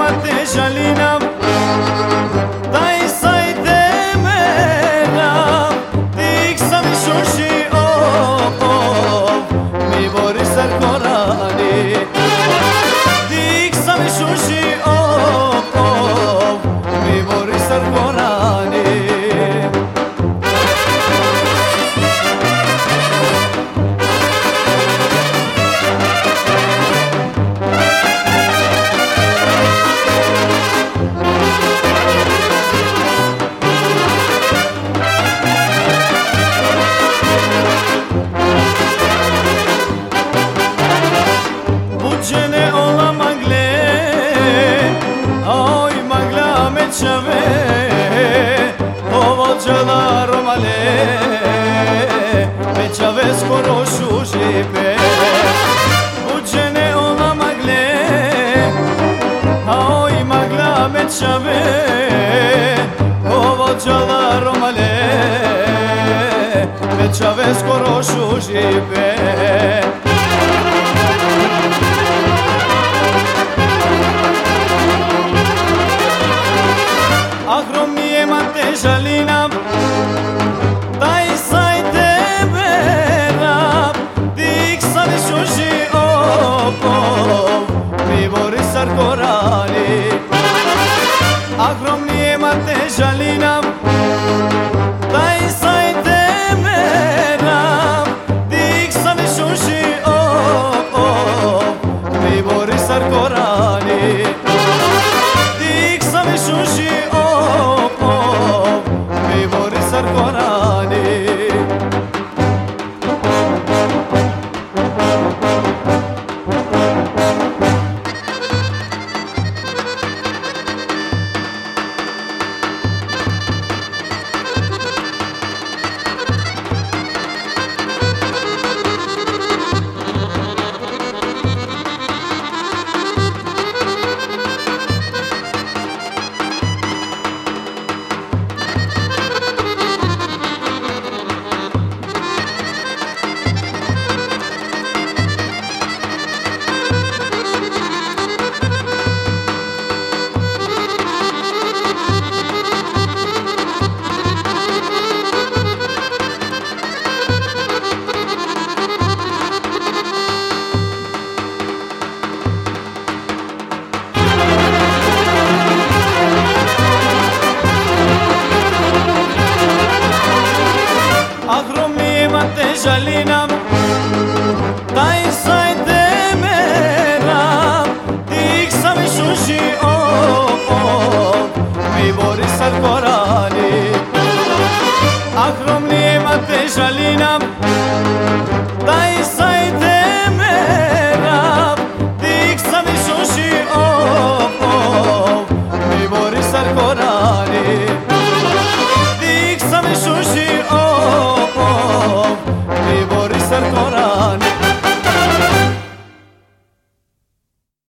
mate žalina, daj sajte mena, tik sam šuši mi Borisar Korani, tik sam šuši mi Borisar Korani. Bucene ola magle, oj magla me čave, ovo džala romale, me čave skoro šužipe. Bucene ola magle, oj magla me čave, ovo džala romale, me čave skoro šužipe. Agromije mate žalina, daj sajte mena, tik sam šuši mi Borisar Korani. Agromije mate žalina, daj sajte mena, tik sam šuši mi Borisar Korani. Tik sam šuši mi Borisar Korani. Agromije mate žalina,